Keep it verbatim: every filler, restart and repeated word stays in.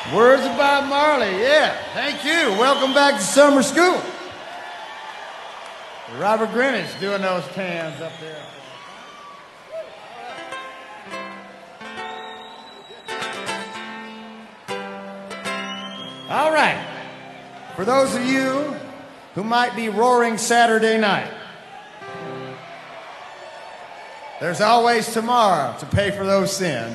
Words of Bob Marley, yeah. Thank you. Welcome back to summer school. Robert Greenwich doing those cans up there. All right. For those of you who might be roaring Saturday night, there's always tomorrow to pay for those sins.